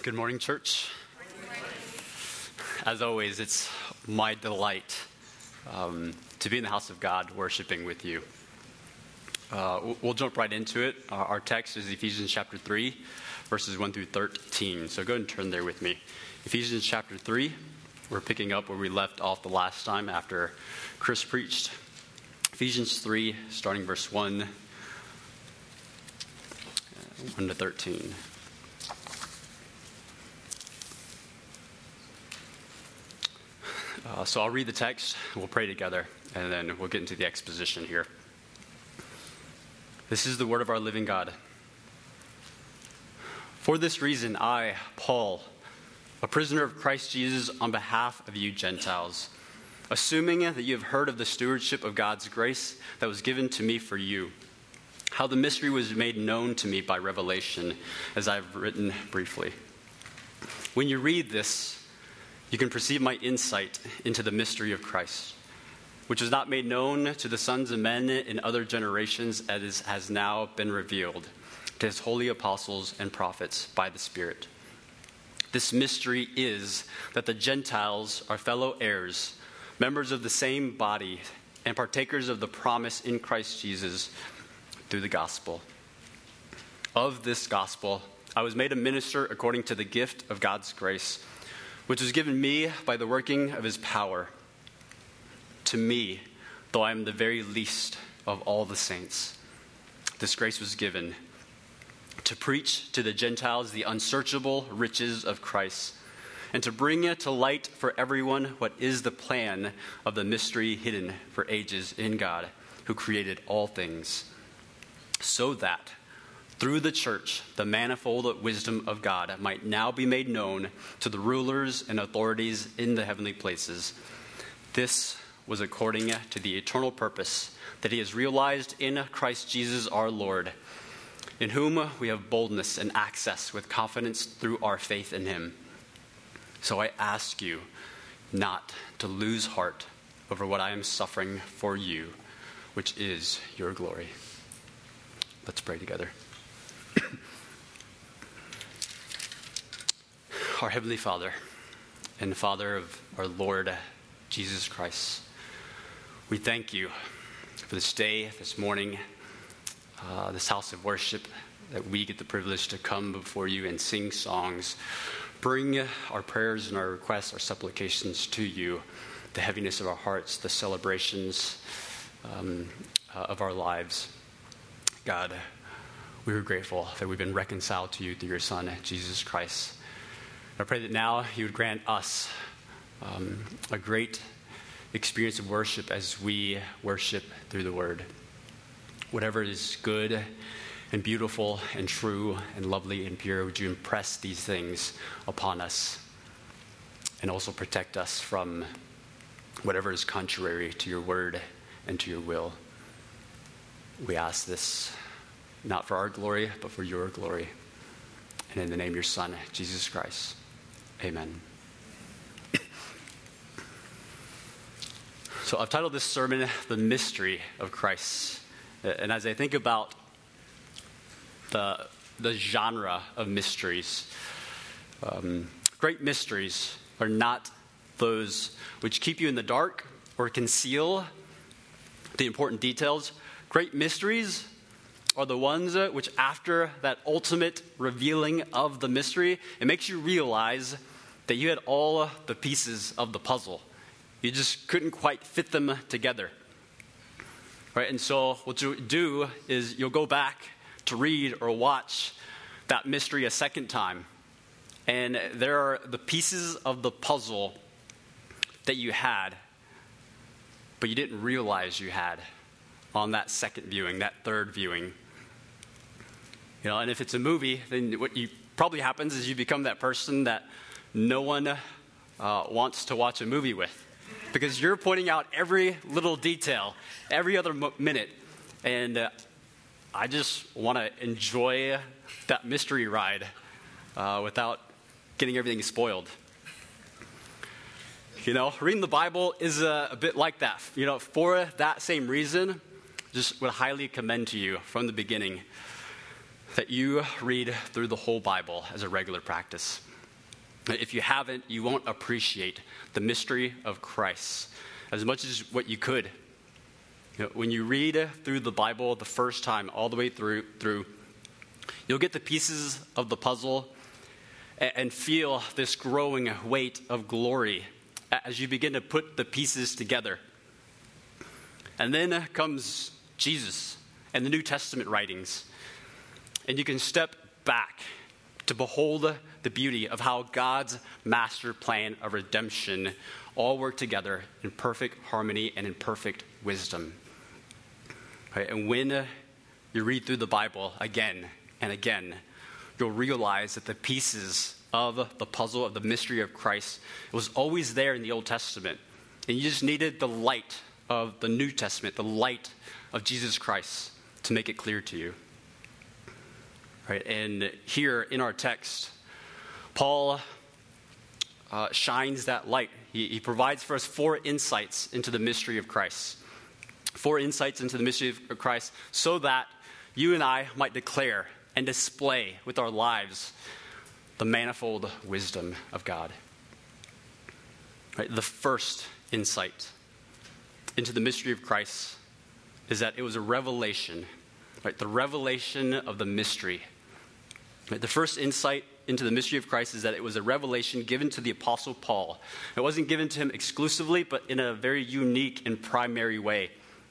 Good morning, church. As always, it's my delight to be in the house of God worshiping with you. We'll jump right into it. Our text is Ephesians chapter 3, verses 1 through 13. So go ahead and turn there with me. Ephesians chapter 3, we're picking up where we left off the last time after Chris preached. Ephesians 3, starting verse 1 to 13. So I'll read the text, we'll pray together, and then we'll get into the exposition here. This is the word of our living God. For this reason, I, Paul, a prisoner of Christ Jesus, on behalf of you Gentiles, assuming that you have heard of the stewardship of God's grace that was given to me for you, how the mystery was made known to me by revelation, as I have written briefly. When you read this, you can perceive my insight into the mystery of Christ, which was not made known to the sons of men in other generations, as has now been revealed to his holy apostles and prophets by the Spirit. This mystery is that the Gentiles are fellow heirs, members of the same body, and partakers of the promise in Christ Jesus through the gospel. Of this gospel, I was made a minister according to the gift of God's grace, which was given me by the working of his power. To me, though I am the very least of all the saints, this grace was given to preach to the Gentiles the unsearchable riches of Christ, and to bring to light for everyone what is the plan of the mystery hidden for ages in God, who created all things, so that through the church, the manifold wisdom of God might now be made known to the rulers and authorities in the heavenly places. This was according to the eternal purpose that he has realized in Christ Jesus our Lord, in whom we have boldness and access with confidence through our faith in him. So I ask you not to lose heart over what I am suffering for you, which is your glory. Let's pray together. Our Heavenly Father and Father of our Lord Jesus Christ, we thank you for this day, this morning, this house of worship, that we get the privilege to come before you and sing songs, bring our prayers and our requests, our supplications to you, the heaviness of our hearts, the celebrations of our lives. God, we are grateful that we've been reconciled to you through your Son, Jesus Christ. I pray that now you would grant us a great experience of worship as we worship through the Word. Whatever is good and beautiful and true and lovely and pure, would you impress these things upon us and also protect us from whatever is contrary to your Word and to your will. We ask this not for our glory, but for your glory. And in the name of your Son, Jesus Christ. Amen. So I've titled this sermon, The Mystery of Christ. And as I think about the genre of mysteries, great mysteries are not those which keep you in the dark or conceal the important details. Great mysteries are the ones which, after that ultimate revealing of the mystery, it makes you realize that you had all the pieces of the puzzle. You just couldn't quite fit them together. Right? And so what you do is you'll go back to read or watch that mystery a second time. And there are the pieces of the puzzle that you had, but you didn't realize you had on that second viewing, that third viewing. You know, and if it's a movie, then what probably happens is you become that person that no one wants to watch a movie with, because you're pointing out every little detail, every other minute, and I just want to enjoy that mystery ride without getting everything spoiled. You know, reading the Bible is a bit like that. You know, for that same reason, just would highly commend to you from the beginning that you read through the whole Bible as a regular practice. If you haven't, you won't appreciate the mystery of Christ as much as what you could. When you read through the Bible the first time, all the way through, you'll get the pieces of the puzzle and feel this growing weight of glory as you begin to put the pieces together. And then comes Jesus and the New Testament writings. And you can step back to behold the beauty of how God's master plan of redemption all work together in perfect harmony and in perfect wisdom. Right? And when you read through the Bible again and again, you'll realize that the pieces of the puzzle of the mystery of Christ was always there in the Old Testament. And you just needed the light of the New Testament, the light of Jesus Christ, to make it clear to you. Right? And here in our text, Paul shines that light. He provides for us 4 insights into the mystery of Christ. 4 insights into the mystery of Christ so that you and I might declare and display with our lives the manifold wisdom of God. Right? The first insight into the mystery of Christ is that it was a revelation. Right? The revelation of the mystery. Right? The first insight into the mystery of Christ is that it was a revelation given to the Apostle Paul. It wasn't given to him exclusively, but in a very unique and primary way.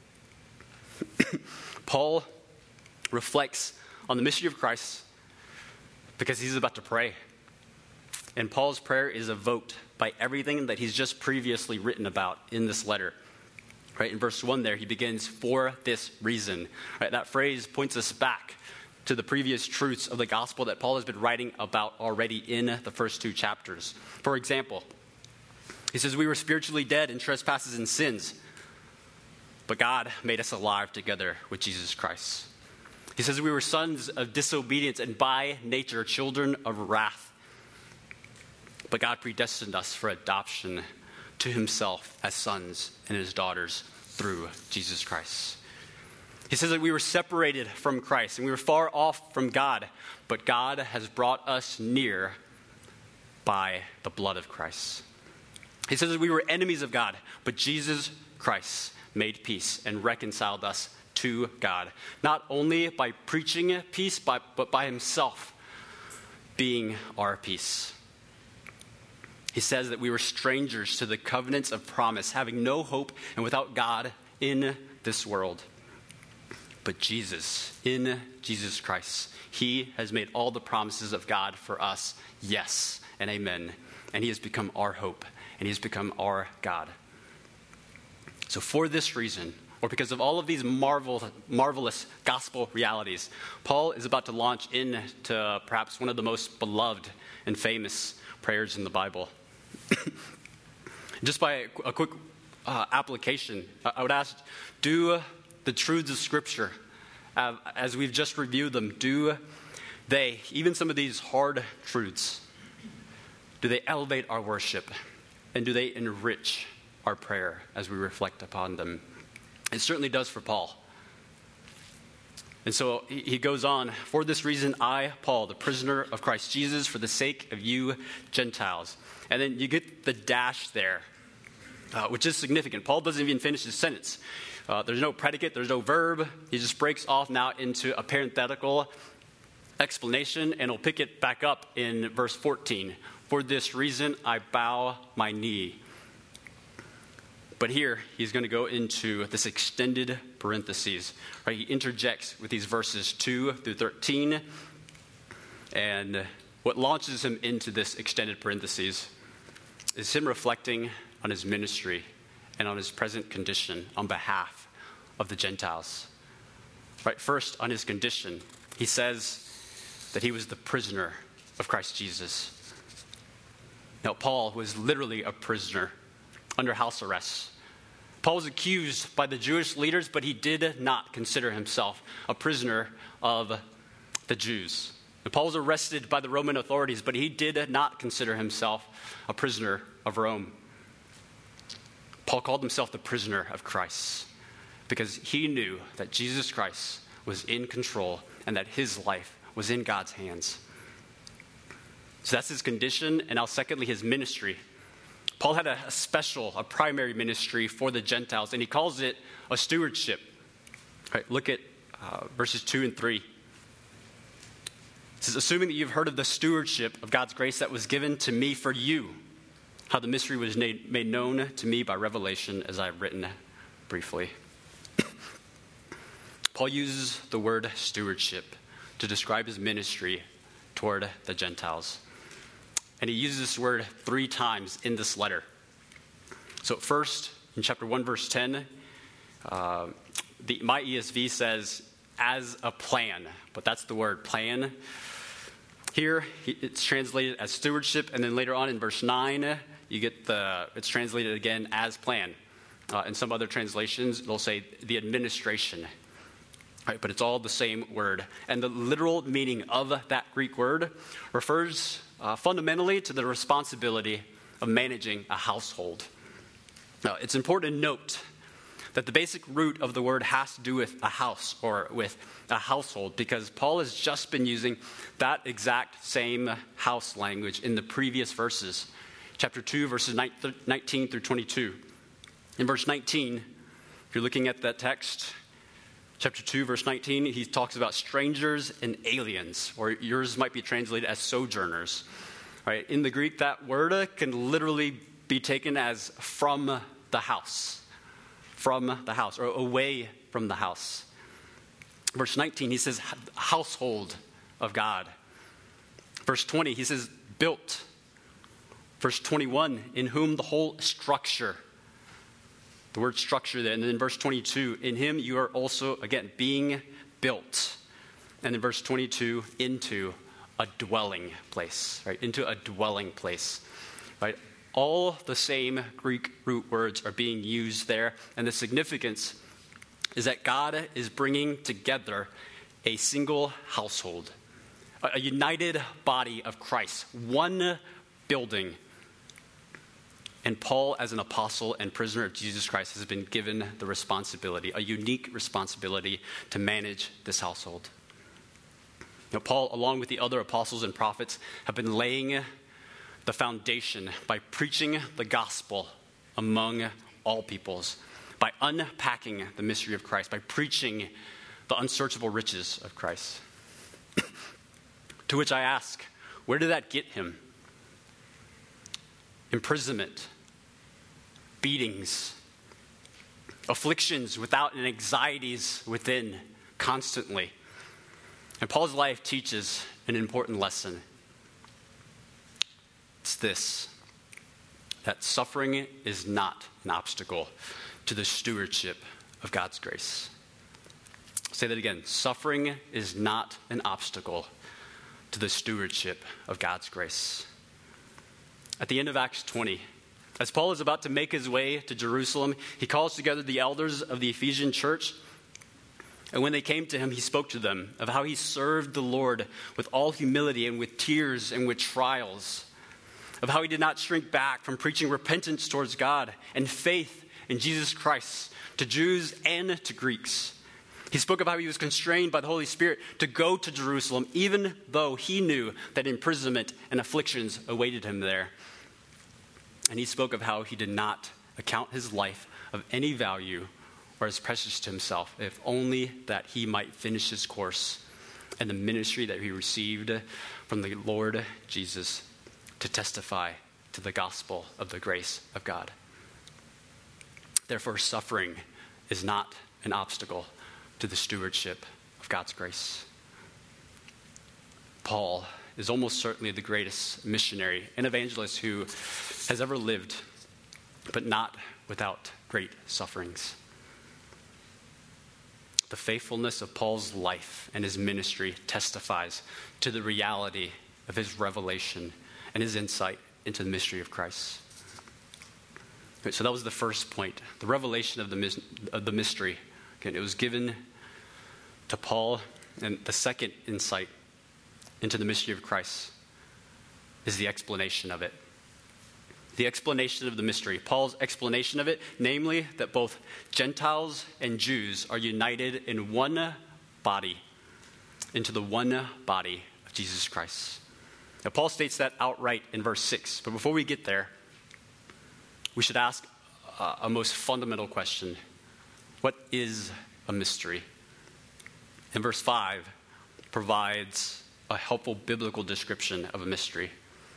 Paul reflects on the mystery of Christ because he's about to pray. And Paul's prayer is evoked by everything that he's just previously written about in this letter. Right? In verse 1 there, he begins, "For this reason." Right? That phrase points us back to the previous truths of the gospel that Paul has been writing about already in the first 2 chapters. For example, he says, "We were spiritually dead in trespasses and sins, but God made us alive together with Jesus Christ." He says, "We were sons of disobedience and by nature children of wrath, but God predestined us for adoption to himself as sons and his daughters through Jesus Christ." He says that we were separated from Christ and we were far off from God, but God has brought us near by the blood of Christ. He says that we were enemies of God, but Jesus Christ made peace and reconciled us to God, not only by preaching peace, but by himself being our peace. He says that we were strangers to the covenants of promise, having no hope and without God in this world. But Jesus, in Jesus Christ, he has made all the promises of God for us, yes and amen. And he has become our hope, and he has become our God. So for this reason, or because of all of these marvelous gospel realities, Paul is about to launch into perhaps one of the most beloved and famous prayers in the Bible. Just by a quick application, I would ask, do the truths of Scripture, as we've just reviewed them, do they, even some of these hard truths, do they elevate our worship? And do they enrich our prayer as we reflect upon them? It certainly does for Paul. And so he goes on, "For this reason, I, Paul, the prisoner of Christ Jesus, for the sake of you Gentiles." And then you get the dash there, which is significant. Paul doesn't even finish his sentence. There's no predicate, there's no verb. He just breaks off now into a parenthetical explanation, and he'll pick it back up in verse 14. "For this reason, I bow my knee." But here, he's going to go into this extended parentheses. Right? He interjects with these verses 2 through 13. And what launches him into this extended parentheses is him reflecting on his ministry and on his present condition on behalf of the Gentiles. Right? First, on his condition, he says that he was the prisoner of Christ Jesus. Now, Paul was literally a prisoner under house arrest. Paul was accused by the Jewish leaders, but he did not consider himself a prisoner of the Jews. And Paul was arrested by the Roman authorities, but he did not consider himself a prisoner of Rome. Paul called himself the prisoner of Christ because he knew that Jesus Christ was in control and that his life was in God's hands. So that's his condition, and now secondly, his ministry. Paul had a primary ministry for the Gentiles, and he calls it a stewardship. All right, look at verses 2 and 3. It says, assuming that you've heard of the stewardship of God's grace that was given to me for you, how the mystery was made known to me by revelation, as I have written briefly. Paul uses the word stewardship to describe his ministry toward the Gentiles. And he uses this word 3 times in this letter. So first, in chapter 1, verse 10, my ESV says, as a plan. But that's the word plan. Here, it's translated as stewardship. And then later on in verse 9, you get it's translated again as plan. In some other translations, they'll say the administration. Right, but it's all the same word. And the literal meaning of that Greek word refers fundamentally to the responsibility of managing a household. Now, it's important to note that the basic root of the word has to do with a house or with a household, because Paul has just been using that exact same house language in the previous verses. Chapter 2, verses 19 through 22. In verse 19, if you're looking at that text, chapter 2, verse 19, he talks about strangers and aliens, or yours might be translated as sojourners. Right? In the Greek, that word can literally be taken as from the house, or away from the house. Verse 19, he says household of God. Verse 20, he says built. Verse 21, in whom the whole structure. The word structure there. And then in verse 22, in him you are also, again, being built. And in verse 22, into a dwelling place. Right? Into a dwelling place. Right? All the same Greek root words are being used there. And the significance is that God is bringing together a single household. A united body of Christ. One building. And Paul, as an apostle and prisoner of Jesus Christ, has been given the responsibility, a unique responsibility, to manage this household. Now, Paul, along with the other apostles and prophets, have been laying the foundation by preaching the gospel among all peoples, by unpacking the mystery of Christ, by preaching the unsearchable riches of Christ. To which I ask, where did that get him? Imprisonment, beatings, afflictions without and anxieties within constantly. And Paul's life teaches an important lesson. It's this, that suffering is not an obstacle to the stewardship of God's grace. I'll say that again. Suffering is not an obstacle to the stewardship of God's grace. At the end of Acts 20, as Paul is about to make his way to Jerusalem, he calls together the elders of the Ephesian church. And when they came to him, he spoke to them of how he served the Lord with all humility and with tears and with trials, of how he did not shrink back from preaching repentance towards God and faith in Jesus Christ to Jews and to Greeks. He spoke of how he was constrained by the Holy Spirit to go to Jerusalem, even though he knew that imprisonment and afflictions awaited him there. And he spoke of how he did not account his life of any value or as precious to himself, if only that he might finish his course and the ministry that he received from the Lord Jesus to testify to the gospel of the grace of God. Therefore, suffering is not an obstacle to the stewardship of God's grace. Paul is almost certainly the greatest missionary and evangelist who has ever lived, but not without great sufferings. The faithfulness of Paul's life and his ministry testifies to the reality of his revelation and his insight into the mystery of Christ. Okay, so that was the first point, the revelation of the mystery. Again, it was given to Paul, and the second insight into the mystery of Christ is the explanation of it. The explanation of the mystery. Paul's explanation of it, namely that both Gentiles and Jews are united in one body, into the one body of Jesus Christ. Now, Paul states that outright in verse 6. But before we get there, we should ask a most fundamental question. What is a mystery? And verse 5 provides a helpful biblical description of a mystery.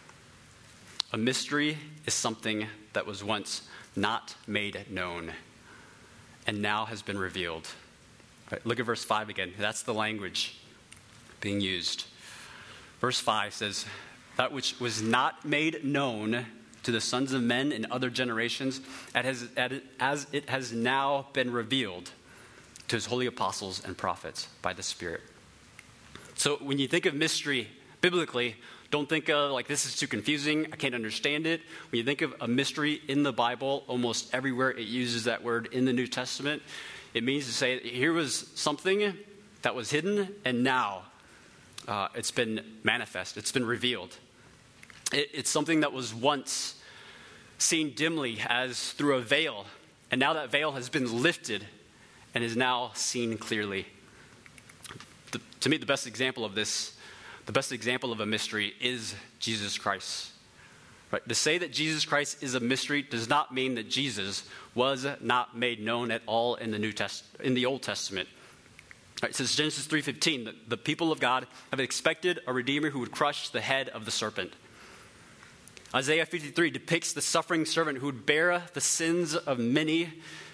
A mystery is something that was once not made known and now has been revealed. Right, look at verse 5 again. That's the language being used. Verse 5 says, that which was not made known to the sons of men in other generations, as it has now been revealed to his holy apostles and prophets by the Spirit. So when you think of mystery biblically, don't think of like this is too confusing, I can't understand it. When you think of a mystery in the Bible, almost everywhere it uses that word in the New Testament, it means to say here was something that was hidden and now it's been manifest, it's been revealed. It's something that was once seen dimly as through a veil, and now that veil has been lifted and is now seen clearly. To me, the best example of this, the best example of a mystery is Jesus Christ. Right? To say that Jesus Christ is a mystery does not mean that Jesus was not made known at all in the Old Testament. Right, it says Genesis 3:15, that the people of God have expected a Redeemer who would crush the head of the serpent. Isaiah 53 depicts the suffering servant who would bear the sins of many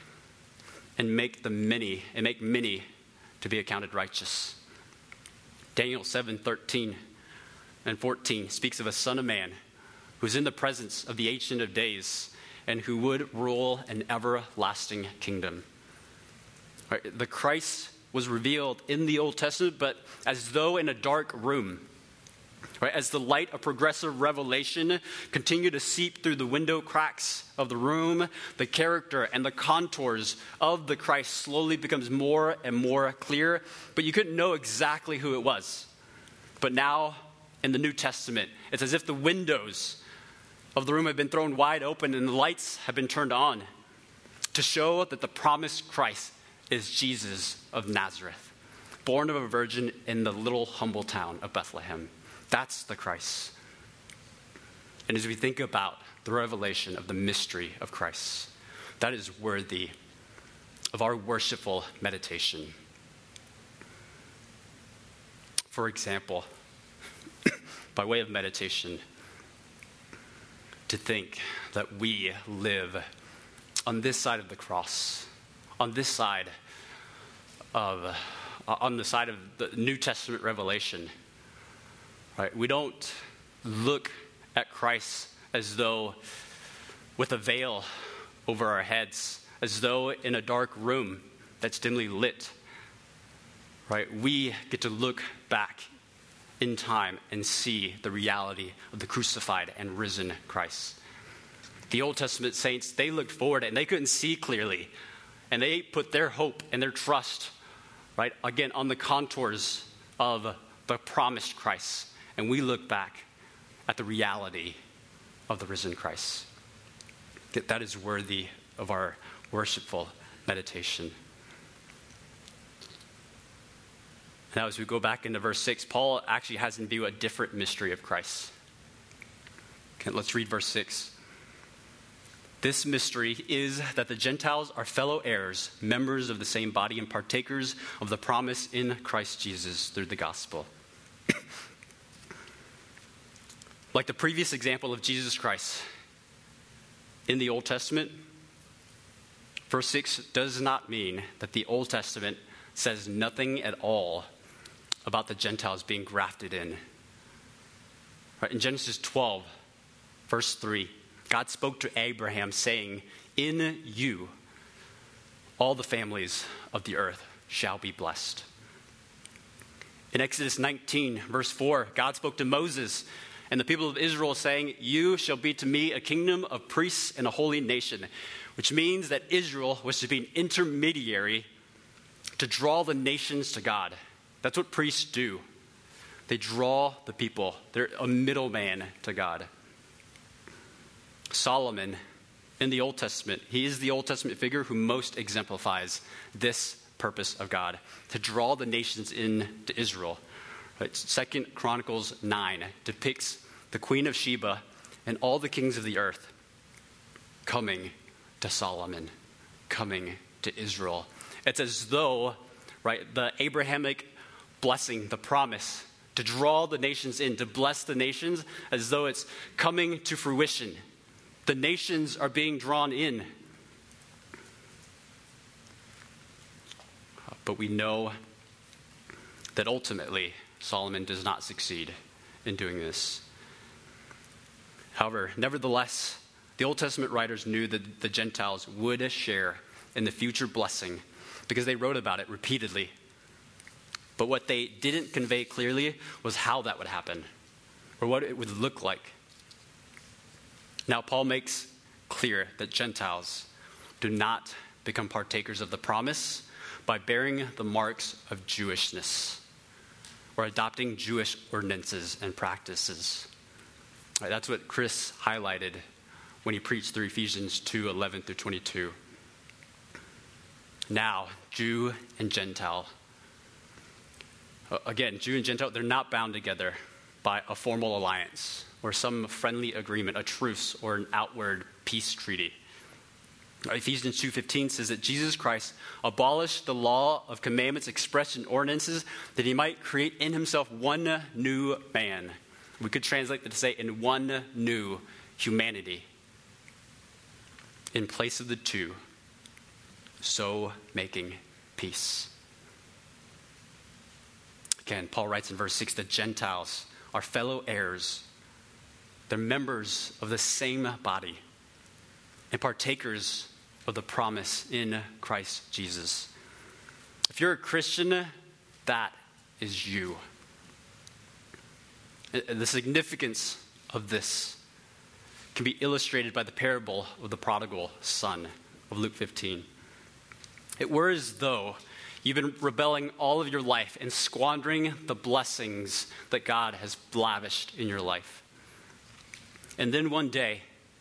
and make many to be accounted righteous. Daniel 7:13 and 14 speaks of a son of man who's in the presence of the Ancient of Days and who would rule an everlasting kingdom. Right, the Christ was revealed in the Old Testament, but as though in a dark room. Right, as the light of progressive revelation continued to seep through the window cracks of the room, the character and the contours of the Christ slowly becomes more and more clear, but you couldn't know exactly who it was. But now, in the New Testament, it's as if the windows of the room have been thrown wide open and the lights have been turned on to show that the promised Christ is Jesus of Nazareth, born of a virgin in the little humble town of Bethlehem. That's the Christ. And as we think about the revelation of the mystery of Christ, that is worthy of our worshipful meditation. For example, by way of meditation, to think that we live on this side of the cross, on the side of the New Testament revelation. Right? We don't look at Christ as though with a veil over our heads, as though in a dark room that's dimly lit. Right? We get to look back in time and see the reality of the crucified and risen Christ. The Old Testament saints, they looked forward and they couldn't see clearly. And they put their hope and their trust, right, again, on the contours of the promised Christ. And we look back at the reality of the risen Christ. That is worthy of our worshipful meditation. Now, as we go back into verse 6, Paul actually has in view a different mystery of Christ. Okay, let's read verse 6. This mystery is that the Gentiles are fellow heirs, members of the same body, and partakers of the promise in Christ Jesus through the gospel. Like the previous example of Jesus Christ in the Old Testament, verse 6 does not mean that the Old Testament says nothing at all about the Gentiles being grafted in. Right, in Genesis 12, verse 3, God spoke to Abraham saying, "In you, all the families of the earth shall be blessed." In Exodus 19, verse 4, God spoke to Moses and the people of Israel saying, "You shall be to me a kingdom of priests and a holy nation," which means that Israel was to be an intermediary to draw the nations to God. That's what priests do. They draw the people. They're a middleman to God. Solomon in the Old Testament, he is the Old Testament figure who most exemplifies this purpose of God, to draw the nations into Israel. Right? 2 Chronicles 9 depicts the Queen of Sheba, and all the kings of the earth coming to Solomon, coming to Israel. It's as though, right, the Abrahamic blessing, the promise to draw the nations in, to bless the nations, as though it's coming to fruition. The nations are being drawn in. But we know that ultimately Solomon does not succeed in doing this. However, nevertheless, the Old Testament writers knew that the Gentiles would share in the future blessing because they wrote about it repeatedly. But what they didn't convey clearly was how that would happen or what it would look like. Now, Paul makes clear that Gentiles do not become partakers of the promise by bearing the marks of Jewishness or adopting Jewish ordinances and practices. Right, that's what Chris highlighted when he preached through Ephesians 2:11-22. Now, Jew and Gentile. Again, Jew and Gentile, they're not bound together by a formal alliance or some friendly agreement, a truce, or an outward peace treaty. Ephesians 2:15 says that Jesus Christ abolished the law of commandments expressed in ordinances that he might create in himself one new man. We could translate that to say in one new humanity in place of the two, so making peace. Again, Paul writes in verse 6 that Gentiles are fellow heirs. They're members of the same body and partakers of the promise in Christ Jesus. If you're a Christian, that is you. The significance of this can be illustrated by the parable of the prodigal son of Luke 15. It were as though you've been rebelling all of your life and squandering the blessings that God has lavished in your life. And then one day,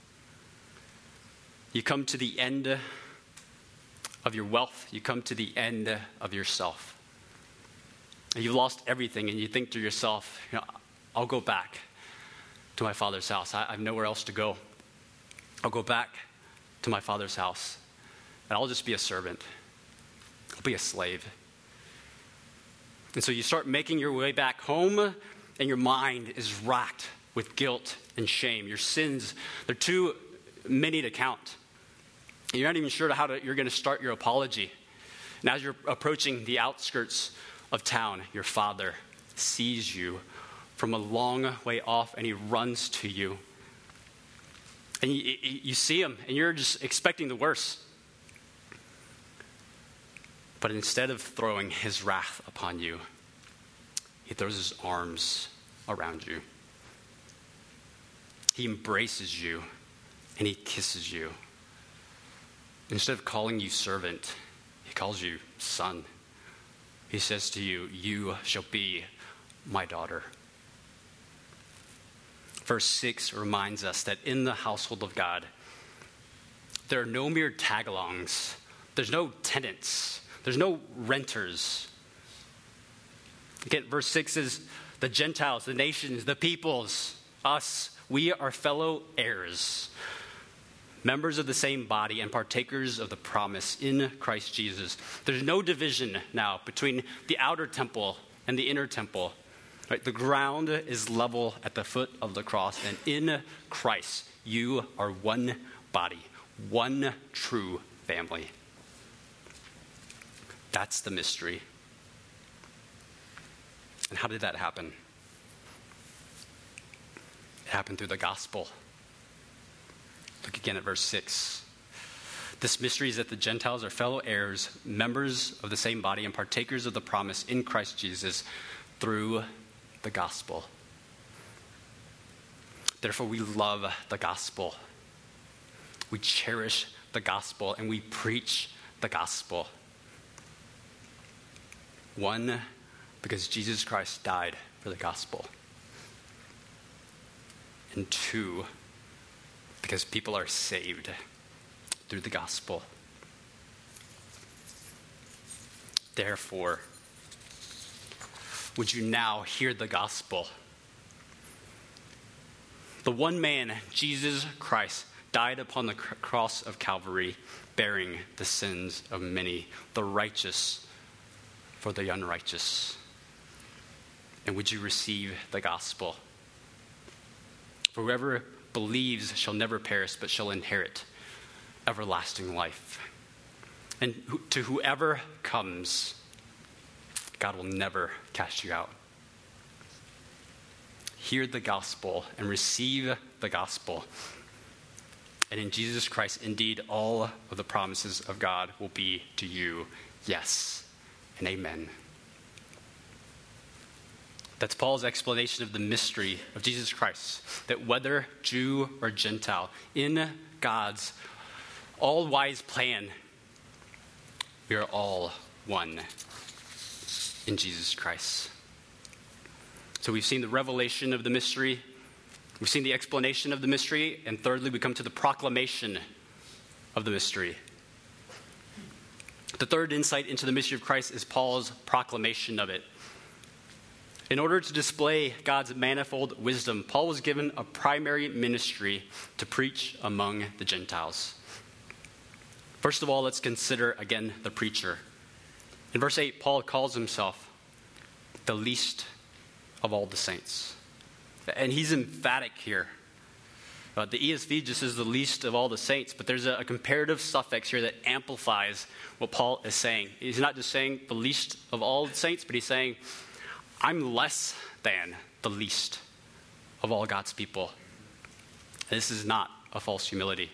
you come to the end of your wealth. You come to the end of yourself. And you've lost everything, and you think to yourself, I'll go back to my father's house. I have nowhere else to go. I'll go back to my father's house, and I'll just be a servant. I'll be a slave. And so you start making your way back home, and your mind is racked with guilt and shame. Your sins, they're too many to count. You're not even sure how you're going to start your apology. And as you're approaching the outskirts of town, your father sees you from a long way off, and he runs to you. And you see him, and you're just expecting the worst. But instead of throwing his wrath upon you, he throws his arms around you. He embraces you, and he kisses you. Instead of calling you servant, he calls you son. He says to you, you shall be my daughter. Verse 6 reminds us that in the household of God, there are no mere tag-alongs. There's no tenants. There's no renters. Again, verse 6 is the Gentiles, the nations, the peoples, us. We are fellow heirs, members of the same body and partakers of the promise in Christ Jesus. There's no division now between the outer temple and the inner temple. Right? The ground is level at the foot of the cross, and in Christ, you are one body, one true family. That's the mystery. And how did that happen? It happened through the gospel. Look again at verse 6. This mystery is that the Gentiles are fellow heirs, members of the same body, and partakers of the promise in Christ Jesus through the gospel. Therefore, we love the gospel. We cherish the gospel, and we preach the gospel. One, because Jesus Christ died for the gospel. And two, because people are saved through the gospel. Therefore, would you now hear the gospel? The one man, Jesus Christ, died upon the cross of Calvary, bearing the sins of many, the righteous for the unrighteous. And would you receive the gospel? For whoever believes shall never perish, but shall inherit everlasting life. And to whoever comes, God will never cast you out. Hear the gospel and receive the gospel. And in Jesus Christ, indeed, all of the promises of God will be to you, yes and amen. That's Paul's explanation of the mystery of Jesus Christ, that whether Jew or Gentile, in God's all-wise plan, we are all one in Jesus Christ. So we've seen the revelation of the mystery, we've seen the explanation of the mystery, and thirdly, we come to the proclamation of the mystery. The third insight into the mystery of Christ is Paul's proclamation of it. In order to display God's manifold wisdom, Paul was given a primary ministry to preach among the Gentiles. First of all, let's consider again the preacher. In verse 8, Paul calls himself the least of all the saints. And he's emphatic here. The ESV just says the least of all the saints, but there's a comparative suffix here that amplifies what Paul is saying. He's not just saying the least of all the saints, but he's saying, I'm less than the least of all God's people. And this is not a false humility.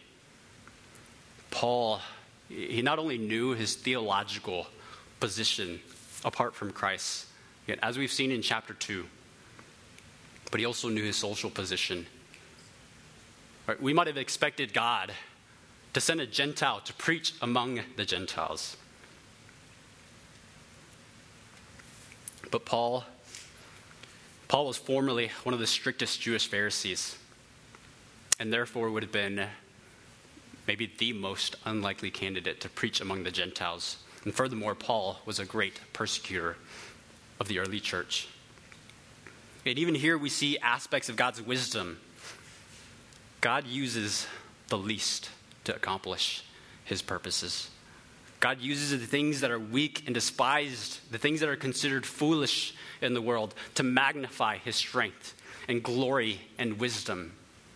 Paul, he not only knew his theological position apart from Christ, yet as we've seen in chapter 2, but he also knew his social position. Right? We might have expected God to send a Gentile to preach among the Gentiles. But Paul was formerly one of the strictest Jewish Pharisees, and therefore would have been maybe the most unlikely candidate to preach among the Gentiles. And furthermore, Paul was a great persecutor of the early church. And even here we see aspects of God's wisdom. God uses the least to accomplish his purposes. God uses the things that are weak and despised, the things that are considered foolish in the world, to magnify his strength and glory and wisdom.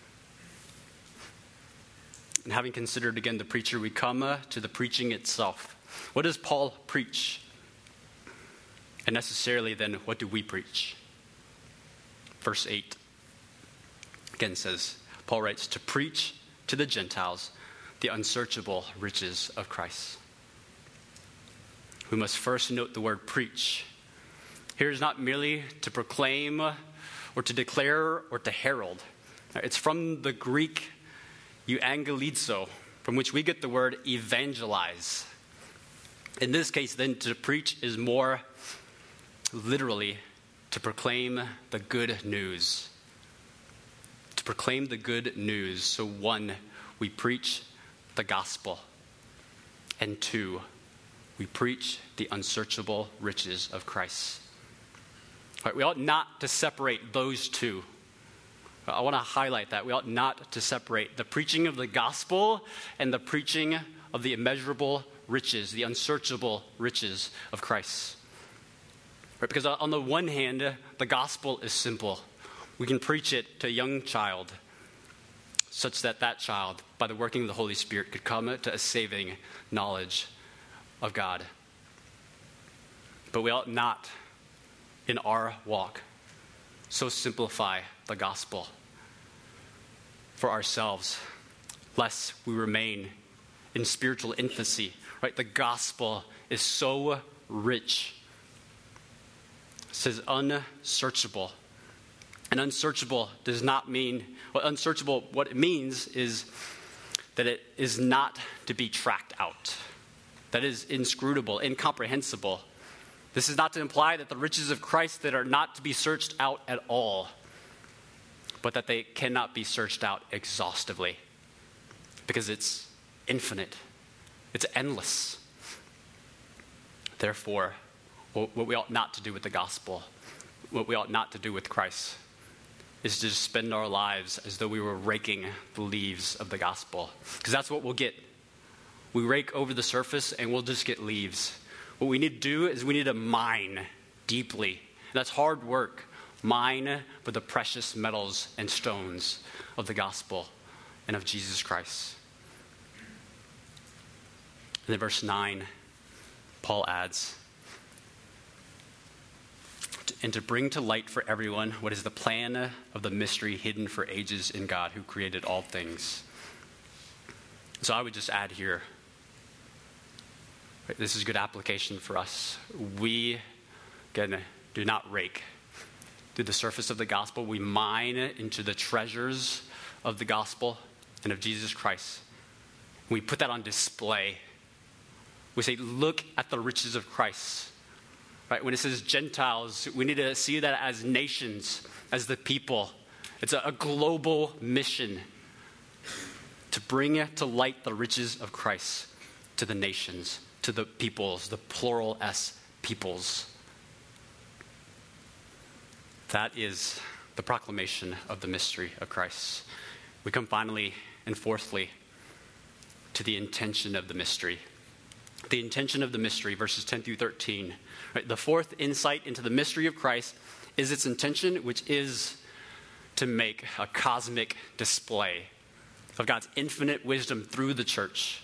And having considered again the preacher, we come to the preaching itself. What does Paul preach? And necessarily then, what do we preach? Verse 8 again says, Paul writes, to preach to the Gentiles the unsearchable riches of Christ. We must first note the word preach. Here is not merely to proclaim or to declare or to herald. It's from the Greek euangelizo, from which we get the word evangelize. In this case, then, to preach is more literally to proclaim the good news. To proclaim the good news. So one, we preach the gospel. And two, we preach the unsearchable riches of Christ. Right, we ought not to separate those two. I want to highlight that. We ought not to separate the preaching of the gospel and the preaching of the immeasurable riches, the unsearchable riches of Christ. Right, because on the one hand, the gospel is simple. We can preach it to a young child such that that child, by the working of the Holy Spirit, could come to a saving knowledge of God. But we ought not, in our walk, so simplify the gospel for ourselves, lest we remain in spiritual infancy. Right? The gospel is so rich. It says unsearchable. And unsearchable does not mean, unsearchable, what it means is that it is not to be tracked out. That is inscrutable, incomprehensible. This is not to imply that the riches of Christ that are not to be searched out at all, but that they cannot be searched out exhaustively, because it's infinite, it's endless. Therefore, what we ought not to do with the gospel, what we ought not to do with Christ, is to just spend our lives as though we were raking the leaves of the gospel. Because that's what we'll get. We rake over the surface and we'll just get leaves. What we need to do is we need to mine deeply. And that's hard work. Mine for the precious metals and stones of the gospel and of Jesus Christ. And then verse 9, Paul adds, and to bring to light for everyone what is the plan of the mystery hidden for ages in God who created all things. So I would just add here, this is good application for us. We, again, do not rake through the surface of the gospel. We mine into the treasures of the gospel and of Jesus Christ. We put that on display. We say, look at the riches of Christ. Right? When it says Gentiles, we need to see that as nations, as the people. It's a global mission to bring to light the riches of Christ to the nations, to the peoples, the plural S peoples. That is the proclamation of the mystery of Christ. We come finally and fourthly to the intention of the mystery. The intention of the mystery, verses 10 through 13. Right? The fourth insight into the mystery of Christ is its intention, which is to make a cosmic display of God's infinite wisdom through the church.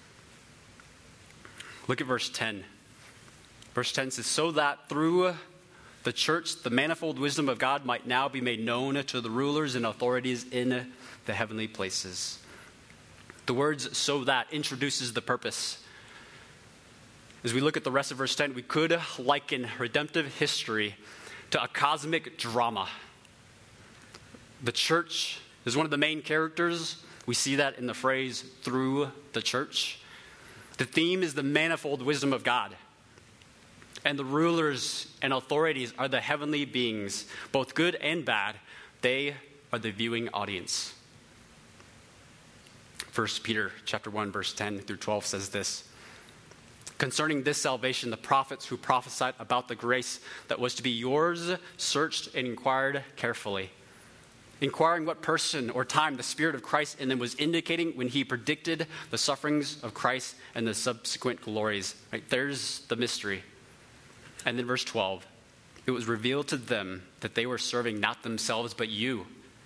Look at verse 10. Verse 10 says, so that through the church, the manifold wisdom of God might now be made known to the rulers and authorities in the heavenly places. The words so that introduces the purpose. As we look at the rest of verse 10, we could liken redemptive history to a cosmic drama. The church is one of the main characters. We see that in the phrase through the church. The theme is the manifold wisdom of God. And the rulers and authorities are the heavenly beings, both good and bad. They are the viewing audience. 1 Peter chapter 1, verse 10 through 12 says this. Concerning this salvation, the prophets who prophesied about the grace that was to be yours searched and inquired carefully, inquiring what person or time the Spirit of Christ in them was indicating when he predicted the sufferings of Christ and the subsequent glories. Right? There's the mystery. And then verse 12, it was revealed to them that they were serving not themselves but you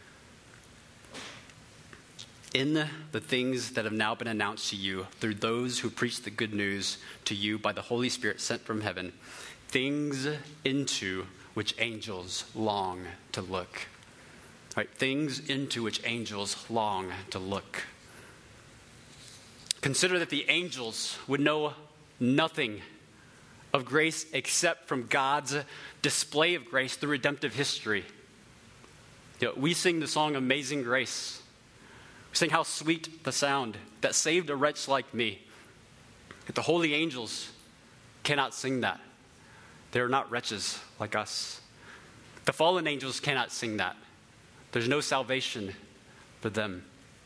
in the things that have now been announced to you through those who preach the good news to you by the Holy Spirit sent from heaven, things into which angels long to look. Right? Things into which angels long to look. Consider that the angels would know nothing of grace except from God's display of grace through redemptive history. You know, we sing the song Amazing Grace. We sing how sweet the sound that saved a wretch like me. But the holy angels cannot sing that. They are not wretches like us. The fallen angels cannot sing that. There's no salvation for them.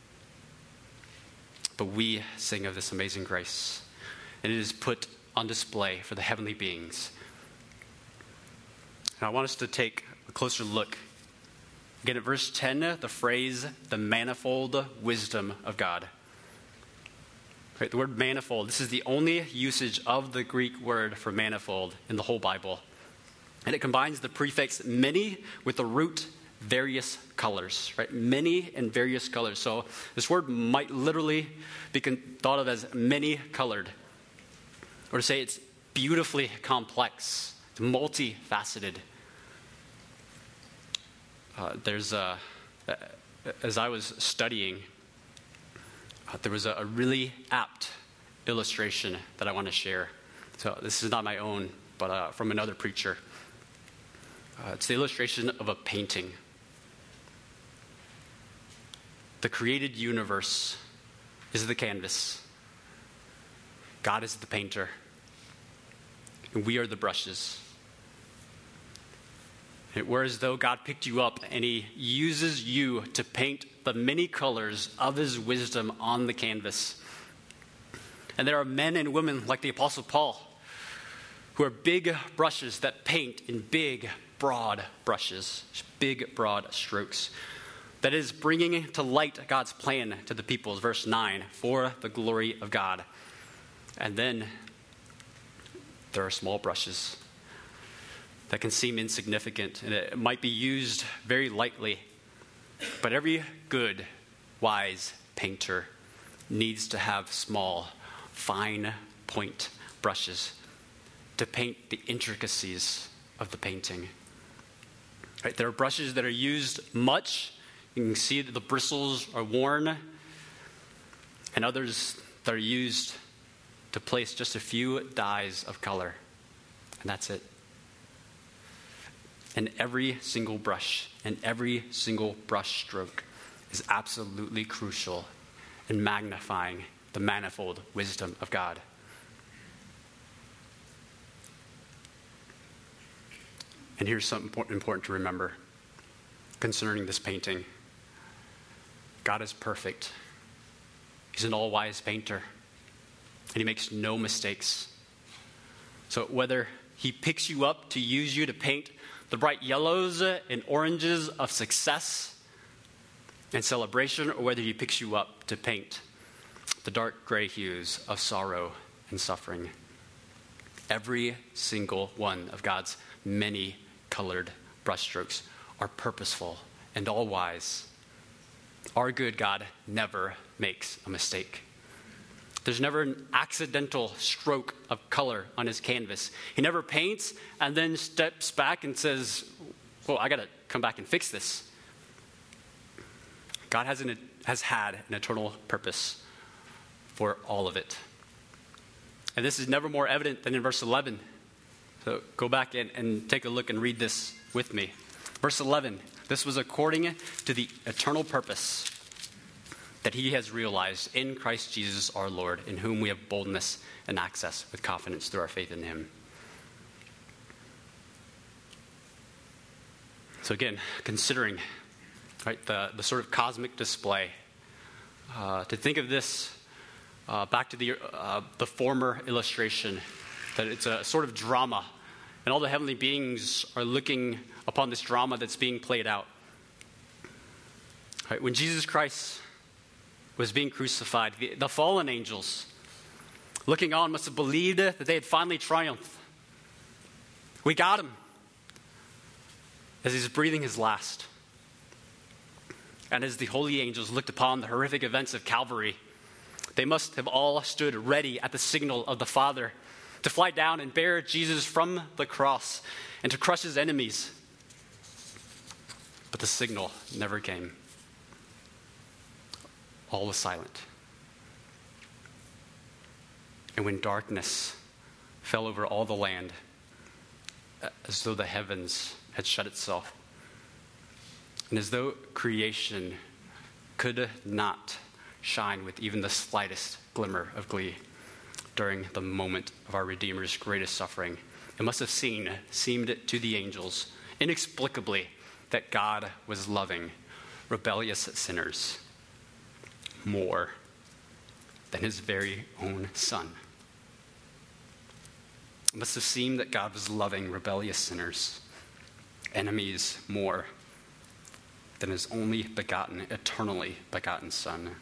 But we sing of this amazing grace. And it is put on display for the heavenly beings. And I want us to take a closer look. Again, at verse 10, the phrase, the manifold wisdom of God. Right, the word manifold, this is the only usage of the Greek word for manifold in the whole Bible. And it combines the prefix many with the root various colors, right? Many and various colors. So this word might literally be thought of as many colored. Or to say it's beautifully complex, it's multifaceted. As I was studying, there was a really apt illustration that I want to share. So this is not my own, but from another preacher. It's the illustration of a painting. The created universe is the canvas. God is the painter. And we are the brushes. We're as though God picked you up and he uses you to paint the many colors of his wisdom on the canvas. And there are men and women like the Apostle Paul who are big brushes that paint in big, broad brushes, big, broad strokes. That is bringing to light God's plan to the peoples, verse 9, for the glory of God. And then there are small brushes that can seem insignificant, and it might be used very lightly. But every good, wise painter needs to have small, fine point brushes to paint the intricacies of the painting. Right, there are brushes that are used much. You can see that the bristles are worn, and others that are used to place just a few dyes of color, and that's it. And every single brush and every single brush stroke is absolutely crucial in magnifying the manifold wisdom of God. And here's something important to remember concerning this painting. God is perfect. He's an all-wise painter, and he makes no mistakes. So whether he picks you up to use you to paint the bright yellows and oranges of success and celebration, or whether he picks you up to paint the dark gray hues of sorrow and suffering, every single one of God's many colored brushstrokes are purposeful and all-wise. Our good God never makes a mistake. There's never an accidental stroke of color on his canvas. He never paints and then steps back and says, well, I got to come back and fix this. God has had an eternal purpose for all of it. And this is never more evident than in verse 11. So go back and take a look and read this with me. Verse 11, this was according to the eternal purpose that he has realized in Christ Jesus our Lord, in whom we have boldness and access with confidence through our faith in him. So again, considering the sort of cosmic display, to think of this back to the former illustration, that it's a sort of drama, and all the heavenly beings are looking upon this drama that's being played out. Right, when Jesus Christ was being crucified, the fallen angels looking on must have believed that they had finally triumphed. We got him, as he's breathing his last. And as the holy angels looked upon the horrific events of Calvary, they must have all stood ready at the signal of the Father to fly down and bear Jesus from the cross and to crush his enemies. But the signal never came. All was silent. And when darkness fell over all the land, as though the heavens had shut itself, and as though creation could not shine with even the slightest glimmer of glee during the moment of our Redeemer's greatest suffering, it must have seemed to the angels inexplicably that God was loving rebellious sinners more than his very own son. It must have seemed that God was loving rebellious sinners, enemies, more than his only begotten, eternally begotten Son.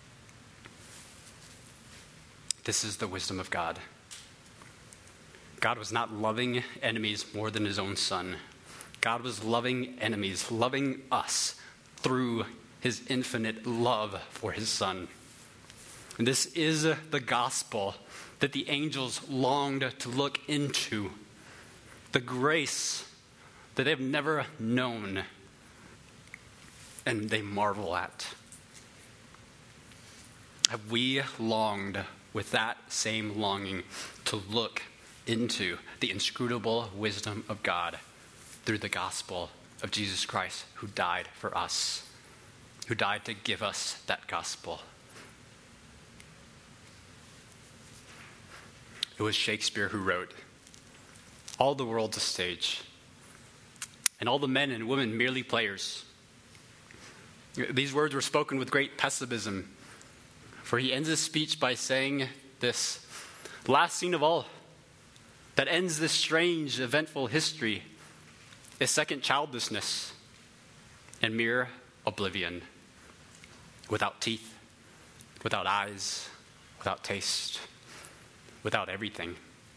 This is the wisdom of God. God was not loving enemies more than his own Son. God was loving enemies, loving us through his infinite love for his Son. And this is the gospel that the angels longed to look into, the grace that they've never known and they marvel at. Have we longed with that same longing to look into the inscrutable wisdom of God through the gospel of Jesus Christ, who died for us, who died to give us that gospel? It was Shakespeare who wrote, "All the world's a stage, and all the men and women merely players." These words were spoken with great pessimism, for he ends his speech by saying this: last scene of all, that ends this strange, eventful history, is second, childlessness and mere oblivion, without teeth, without eyes, without taste, without everything.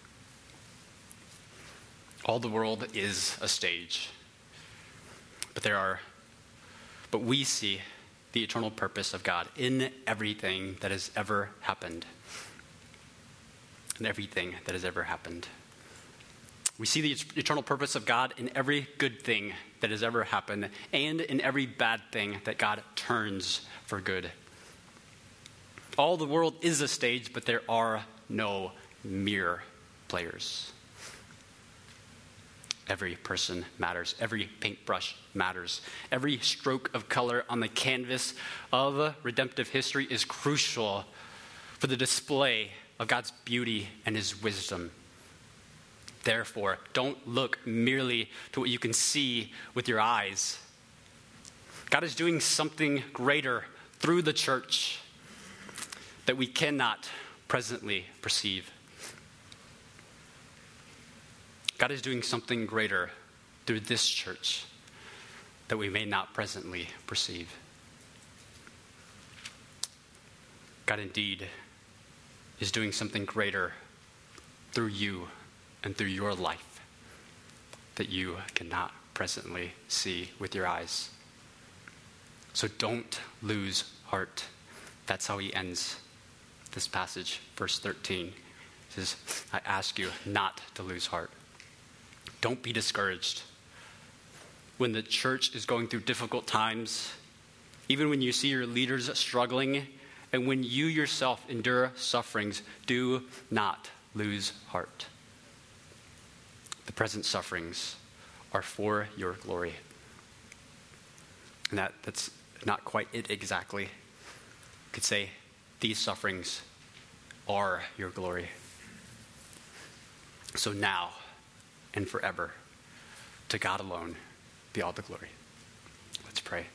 All the world is a stage, but we see the eternal purpose of God in everything that has ever happened. In everything that has ever happened. We see the eternal purpose of God in every good thing that has ever happened and in every bad thing that God turns for good. All the world is a stage, but there are no mere players. Every person matters. Every paintbrush matters. Every stroke of color on the canvas of redemptive history is crucial for the display of God's beauty and his wisdom. Therefore, don't look merely to what you can see with your eyes. God is doing something greater through the church that we cannot presently perceive. God is doing something greater through this church that we may not presently perceive. God indeed is doing something greater through you and through your life that you cannot presently see with your eyes. So don't lose heart. That's how he ends this passage, verse 13. He says, I ask you not to lose heart. Don't be discouraged. When the church is going through difficult times, even when you see your leaders struggling, and when you yourself endure sufferings, do not lose heart. The present sufferings are for your glory. And that's not quite it exactly. You could say, these sufferings are your glory. So now and forever, to God alone be all the glory. Let's pray.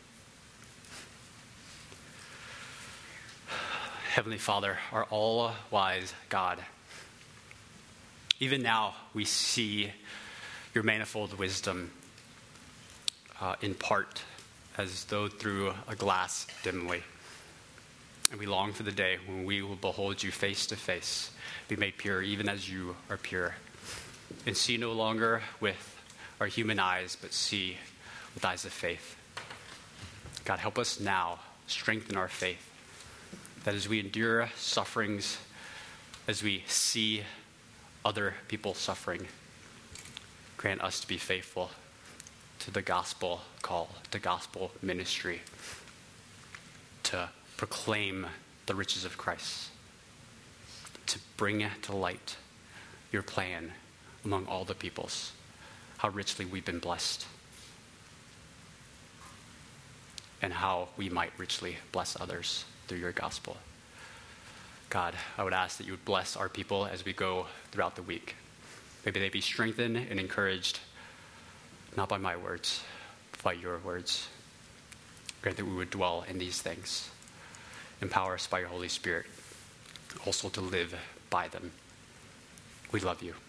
Heavenly Father, our all-wise God, even now we see your manifold wisdom in part as though through a glass dimly. And we long for the day when we will behold you face to face, be made pure even as you are pure, and see no longer with our human eyes, but see with eyes of faith. God, help us now strengthen our faith, that as we endure sufferings, as we see other people suffering, grant us to be faithful to the gospel call, to gospel ministry, to proclaim the riches of Christ, to bring to light your plan among all the peoples, how richly we've been blessed, and how we might richly bless others through your gospel. God, I would ask that you would bless our people as we go throughout the week. Maybe they be strengthened and encouraged, not by my words, but by your words. Grant that we would dwell in these things. Empower us by your Holy Spirit also to live by them. We love you.